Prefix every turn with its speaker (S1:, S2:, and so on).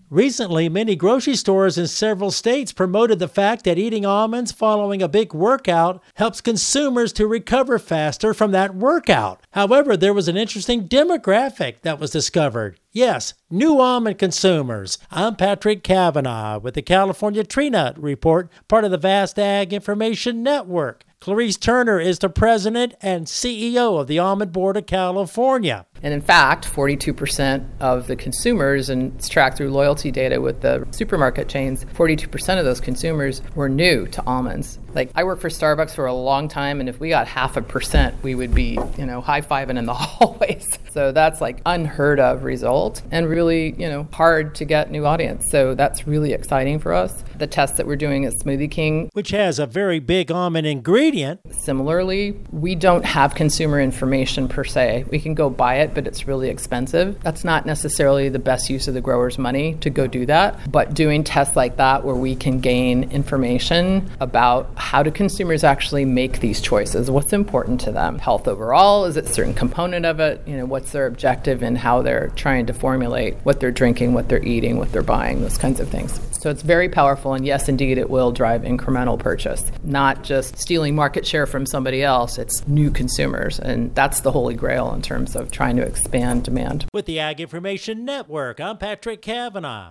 S1: Recently, many grocery stores in several states promoted the fact that eating almonds following a big workout helps consumers to recover faster from that workout. However, there was an interesting demographic that was discovered. Yes, new almond consumers. I'm Patrick Cavanaugh with the California Tree Nut Report, part of the Vast Ag Information Network. Clarice Turner is the president and CEO of the Almond Board of California.
S2: And in fact, 42% of the consumers, and it's tracked through loyalty data with the supermarket chains, 42% of those consumers were new to almonds. Like, I worked for Starbucks for a long time, and if we got 0.5%, we would be, high-fiving in the hallways. So that's like unheard of result and really, hard to get new audience. So that's really exciting for us. The test that we're doing at Smoothie King,
S1: which has a very big almond ingredient.
S2: Similarly, we don't have consumer information per se. We can go buy it, but it's really expensive. That's not necessarily the best use of the grower's money to go do that. But doing tests like that where we can gain information about how do consumers actually make these choices, what's important to them, health overall, is it a certain component of it, what's their objective and how they're trying to formulate what they're drinking, what they're eating, what they're buying, those kinds of things. So it's very powerful, and yes, indeed, it will drive incremental purchase, not just stealing market share from somebody else, it's new consumers, and that's the holy grail in terms of trying to expand demand.
S1: With the Ag Information Network, I'm Patrick Cavanaugh.